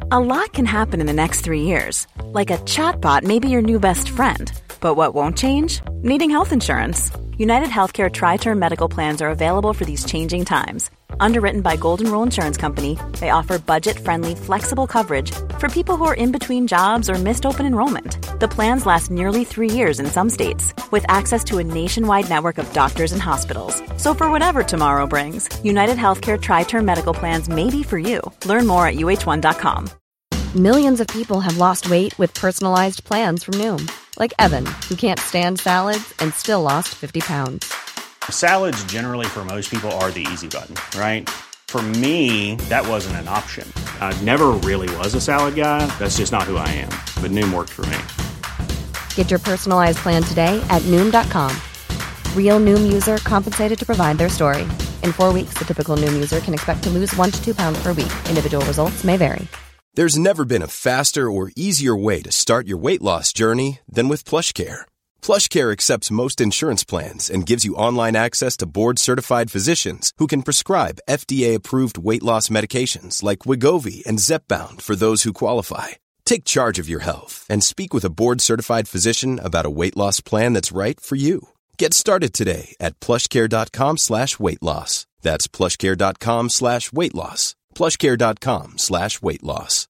A lot can happen in the next 3 years. Like a chatbot may be your new best friend. But what won't change? Needing health insurance. United Healthcare Tri-Term Medical Plans are available for these changing times. Underwritten by Golden Rule Insurance Company, they offer budget-friendly, flexible coverage for people who are in between jobs or missed open enrollment. The plans last nearly 3 years in some states, with access to a nationwide network of doctors and hospitals. So for whatever tomorrow brings, United Healthcare Tri-Term Medical Plans may be for you. Learn more at uh1.com. Millions of people have lost weight with personalized plans from Noom. Like Evan, who can't stand salads and still lost 50 pounds. Salads generally for most people are the easy button, right? For me, that wasn't an option. I never really was a salad guy. That's just not who I am. But Noom worked for me. Get your personalized plan today at Noom.com. Real Noom user compensated to provide their story. In 4 weeks, the typical Noom user can expect to lose 1 to 2 pounds per week. Individual results may vary. There's never been a faster or easier way to start your weight loss journey than with PlushCare. PlushCare accepts most insurance plans and gives you online access to board-certified physicians who can prescribe FDA-approved weight loss medications like Wegovy and Zepbound for those who qualify. Take charge of your health and speak with a board-certified physician about a weight loss plan that's right for you. Get started today at plushcare.com/weightloss. That's plushcare.com/weightloss. plushcare.com/weightloss.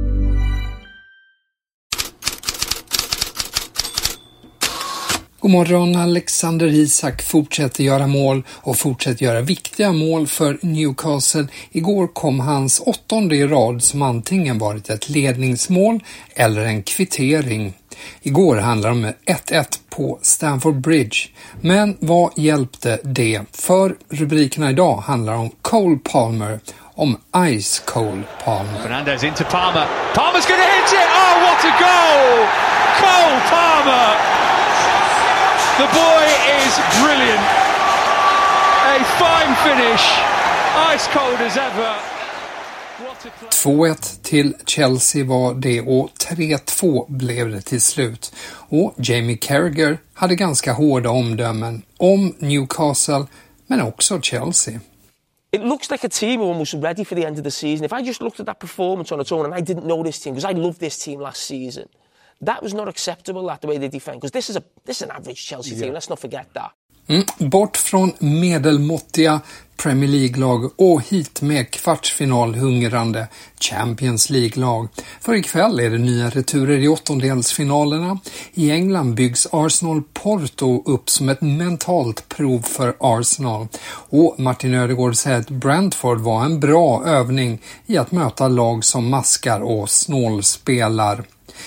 God morgon, Alexander Isak fortsätter göra mål och fortsätter göra viktiga mål för Newcastle. Igår kom hans 8:e i rad som antingen varit ett ledningsmål eller en kvittering. Igår handlade det om 1-1 på Stamford Bridge. Men vad hjälpte det? För rubrikerna idag handlar om Cole Palmer, om Ice Cole Palmer. Fernandes into Palmer. Palmer's going to hit it! Oh, what a goal! Cole Palmer! The boy is brilliant. A fine finish. Ice cold as ever. 2-1 till Chelsea var det och 3-2 blev det till slut. Och Jamie Carragher hade ganska hårda omdömen om Newcastle men också Chelsea. It looks like a team who are almost ready for the end of the season. If I just looked at that performance on its own and I didn't know this team, because I loved this team last season, that was not acceptable, that the way they defend, because this is an average Chelsea team. Let's not forget that. Bort från medelmåttiga Premier League-lag och hit med kvartsfinalhungrande Champions League-lag. För ikväll är det nya returer i åttondelsfinalerna. I England byggs Arsenal-Porto upp som ett mentalt prov för Arsenal. Och Martin Ödegård säger att Brentford var en bra övning i att möta lag som maskar och snålspelar.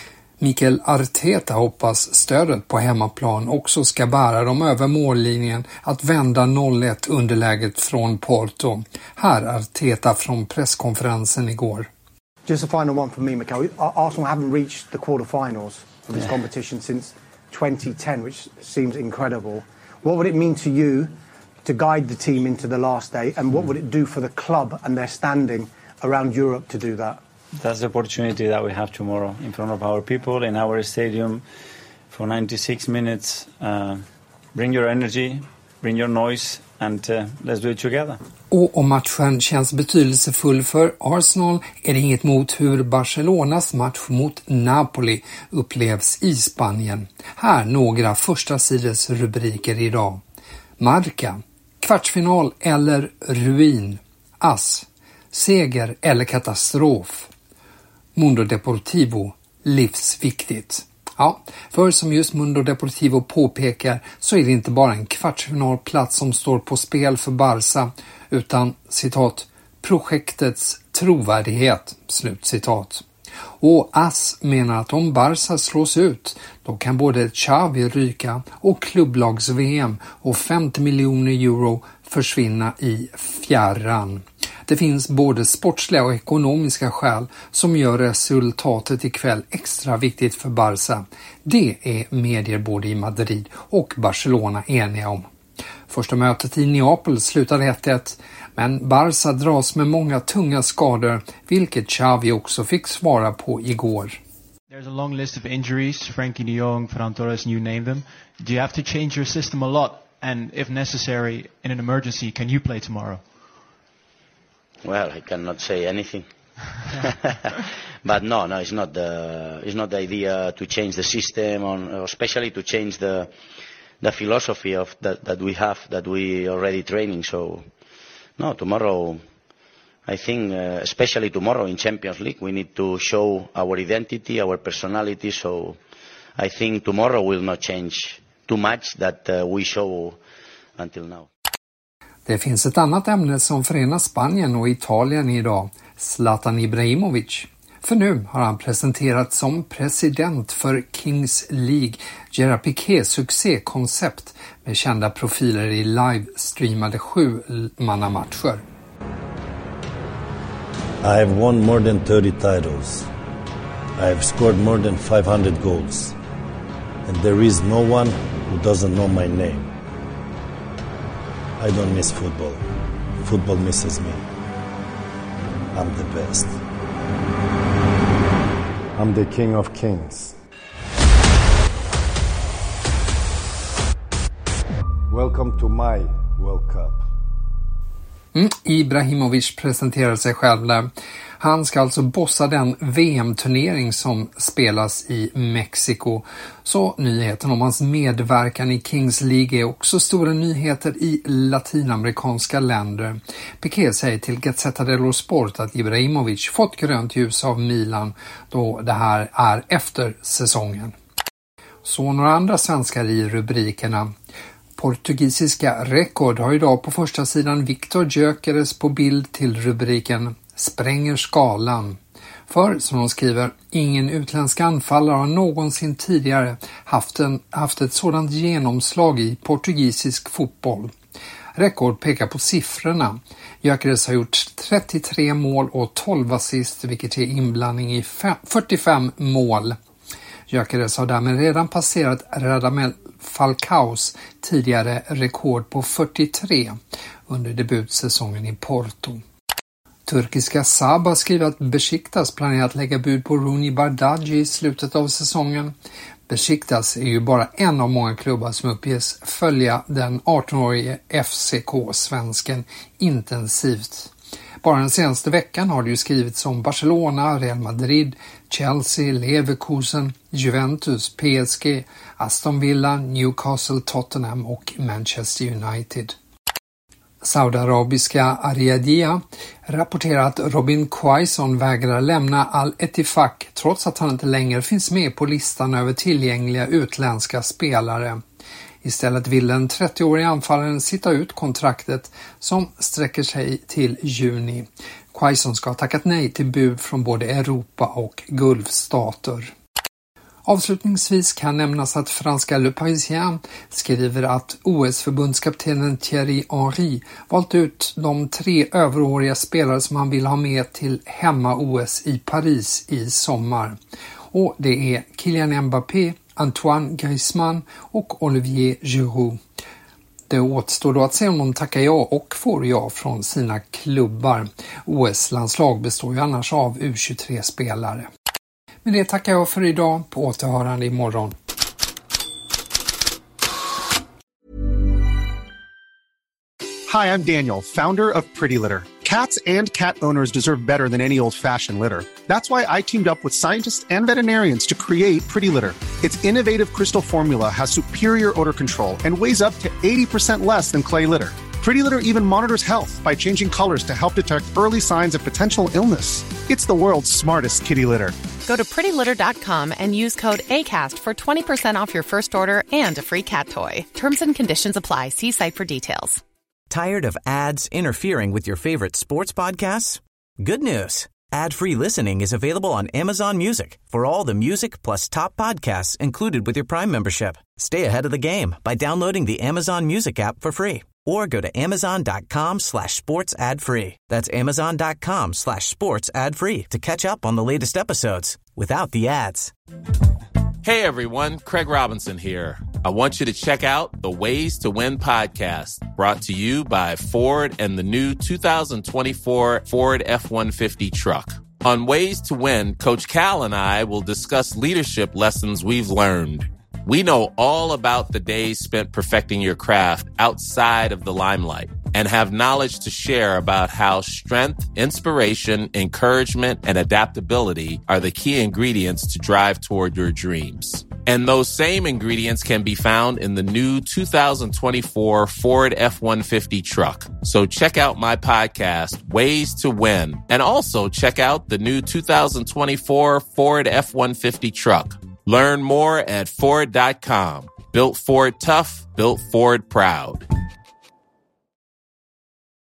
Mikel Arteta hoppas stödet på hemmaplan också ska bära dem över mållinjen att vända 0-1 underläget från Porto. Här Arteta från presskonferensen igår. Just a final one for me, Mikel. Arsenal haven't reached the quarterfinals of this competition since 2010, which seems incredible. What would it mean to you to guide the team into the last day, and what would it do for the club and their standing around Europe to do that? That's the opportunity that we have tomorrow in front of our people in our stadium for 96 minutes. Bring your energy, bring your noise and let's do it together. Och om matchen känns betydelsefull för Arsenal är det inget mot hur Barcelonas match mot Napoli upplevs i Spanien. Här några första sidors rubriker idag. Marca, kvartsfinal eller ruin. As, seger eller katastrof. Mundo Deportivo, livsviktigt. Ja, för som just Mundo Deportivo påpekar så är det inte bara en kvartsfinalplats som står på spel för Barca utan, citat, projektets trovärdighet, slutcitat. Och AS menar att om Barca slås ut då kan både Xavi ryka och klubblags-VM och 50 miljoner euro försvinna i fjärran. Det finns både sportsliga och ekonomiska skäl som gör resultatet ikväll extra viktigt för Barca. Det är medier både i Madrid och Barcelona eniga om. Första mötet i Neapel slutar 1-1, men Barca dras med många tunga skador, vilket Xavi också fick svara på igår. There's a long list of injuries, Frankie de Jong, Ferran Torres, you name them. Do you have to change your system a lot? And if necessary, in an emergency, can you play tomorrow? Well, I cannot say anything. But no, it's not the idea to change the system, or especially to change the philosophy of that we have, that we already training. So, no, tomorrow, I think, especially tomorrow in Champions League, we need to show our identity, our personality. So, I think tomorrow will not change too much that we show until now. Det finns ett annat ämne som förenar Spanien och Italien idag, Zlatan Ibrahimovic. För nu har han presenterats som president för Kings League, Gerard Piqués succékoncept med kända profiler i livestreamade 7-mannamatcher. I have won more than 30 titles. I have scored more than 500 goals. And there is no one who doesn't know my name. I don't miss football. Football misses me. I'm the best. I'm the king of kings. Welcome to my World Cup. Ibrahimovic presenterar sig själv där. Han ska alltså bossa den VM-turnering som spelas i Mexiko. Så nyheten om hans medverkan i Kings League är också stora nyheter i latinamerikanska länder. Piqué säger till Gazzetta dello Sport att Ibrahimovic fått grönt ljus av Milan då det här är efter säsongen. Så några andra svenskar i rubrikerna. Portugisiska Record har idag på första sidan Victor Gyökeres på bild till rubriken Spränger skalan. För, som de skriver, ingen utländsk anfallare har någonsin tidigare haft ett sådant genomslag i portugisisk fotboll. Rekord pekar på siffrorna. Gyökeres har gjort 33 mål och 12 assist, vilket är inblandning i 45 mål. Gyökeres har därmed redan passerat Radamel Falcaos tidigare rekord på 43 under debutsäsongen i Porto. Turkiska Sabah skriver att Besiktas planerar att lägga bud på Rooney Bardghji i slutet av säsongen. Besiktas är ju bara en av många klubbar som uppges följa den 18-årige FCK-svensken intensivt. Bara den senaste veckan har det ju skrivits om Barcelona, Real Madrid, Chelsea, Leverkusen, Juventus, PSG, Aston Villa, Newcastle, Tottenham och Manchester United. Saudiarabiska Ariadia rapporterar att Robin Quaison vägrar lämna Al-Ettifaq trots att han inte längre finns med på listan över tillgängliga utländska spelare. Istället vill den 30-åriga anfallaren sitta ut kontraktet som sträcker sig till juni. Quaison ska ha tackat nej till bud från både Europa och Gulfstater. Avslutningsvis kan nämnas att franska Le Parisien skriver att OS-förbundskaptenen Thierry Henry valt ut de 3 överåriga spelare som han vill ha med till hemma-OS i Paris i sommar. Och det är Kylian Mbappé, Antoine Griezmann och Olivier Giroud. Det återstår då att se om de tackar ja och får ja från sina klubbar. OS-landslag består ju annars av U23-spelare. Men det tackar jag för idag, på återhörande imorgon. Hi, I'm Daniel, founder of Pretty Litter. Cats and cat owners deserve better than any old-fashioned litter. That's why I teamed up with scientists and veterinarians to create Pretty Litter. Its innovative crystal formula has superior odor control and weighs up to 80% less than clay litter. Pretty Litter even monitors health by changing colors to help detect early signs of potential illness. It's the world's smartest kitty litter. Go to prettylitter.com and use code ACAST for 20% off your first order and a free cat toy. Terms and conditions apply. See site for details. Tired of ads interfering with your favorite sports podcasts? Good news. Ad-free listening is available on Amazon Music for all the music plus top podcasts included with your Prime membership. Stay ahead of the game by downloading the Amazon Music app for free or go to amazon.com/sports ad free. That's amazon.com/sports ad free to catch up on the latest episodes without the ads. Hey everyone, Craig Robinson here. I want you to check out the Ways to Win podcast, brought to you by Ford and the new 2024 Ford F-150 truck. On Ways to Win, Coach Cal and I will discuss leadership lessons we've learned. We know all about the days spent perfecting your craft outside of the limelight and have knowledge to share about how strength, inspiration, encouragement, and adaptability are the key ingredients to drive toward your dreams. And those same ingredients can be found in the new 2024 Ford F-150 truck. So check out my podcast, Ways to Win, and also check out the new 2024 Ford F-150 truck. Learn more at Ford.com. Built Ford tough, built Ford proud.